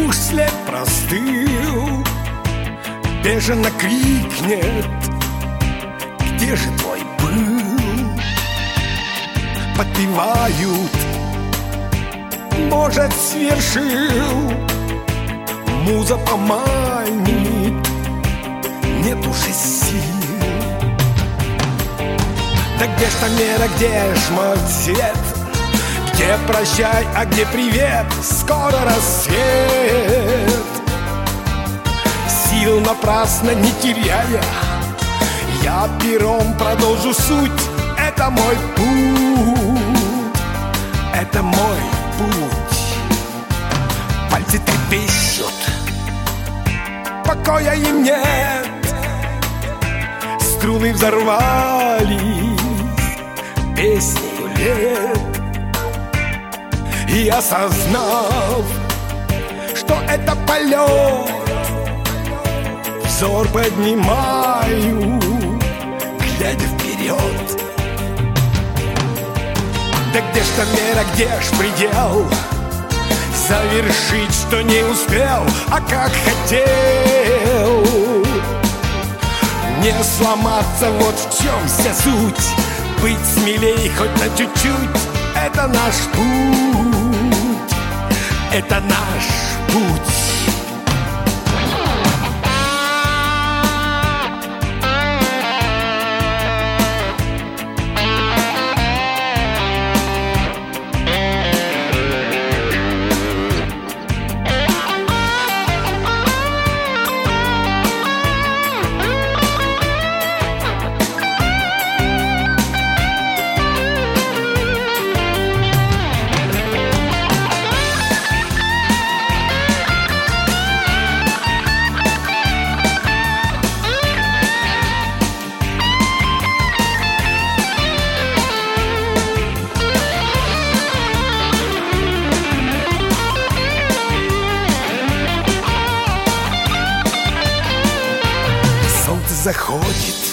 уж след простыл, бешено крикнет: где же твой был? Подпевают: может, свершил, муза поманит, нет уже сил. Да где ж та мера, где ж мой цвет? Где прощай, а где привет? Скоро рассвет. Сил напрасно не теряя, я пером продолжу суть. Это мой путь, это мой путь. Пальцы трепещут, покоя им нет. Струны взорвались песнею лет. И осознав, что это полет, взор поднимаю, глядя вперед. Да где ж та мера, где ж предел? Завершить, что не успел, а как хотел. Не сломаться, вот в чем вся суть. Быть смелей хоть на чуть-чуть. Это наш путь, это наш путь. Заходит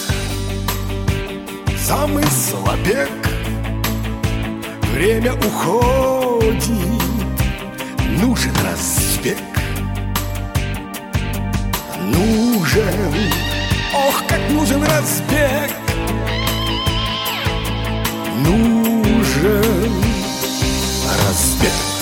замысл обег, время уходит, нужен разбег. Нужен, ох, как нужен разбег. Нужен разбег.